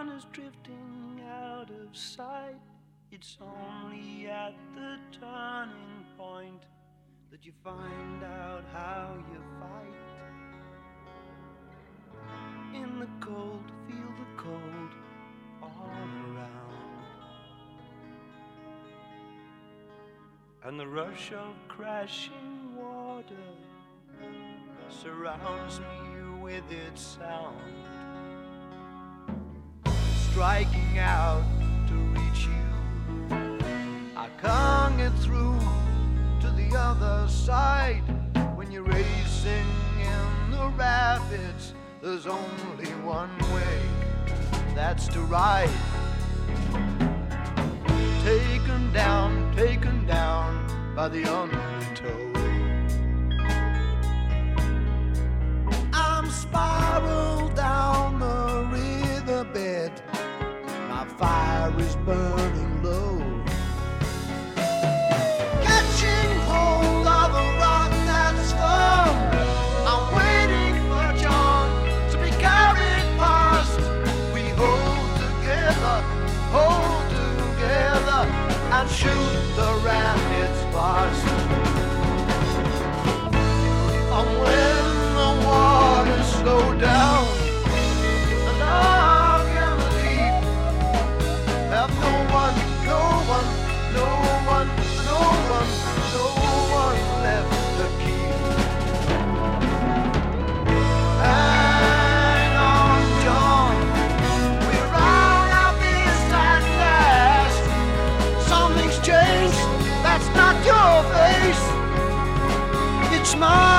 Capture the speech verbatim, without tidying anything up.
is drifting out of sight. It's only at the turning point that you find out how you fight. In the cold, feel the cold all around, and the rush of crashing water surrounds me with its sound, striking out to reach you. I can't get through to the other side. When you're racing in the rapids, there's only one way, that's to ride. Taken down, taken down by the undertow. I'm spiraled down the riverbed. My fire is burning low. Catching hold of a rock that's firm. I'm waiting for John to be carried past. We hold together, hold together, and shoot the rapids past. And when the waters slow down and I can leave, have no one, no one, no one, no one, no one left to keep. Hang on, John, we're out of this at last. Something's changed, that's not your face, it's mine.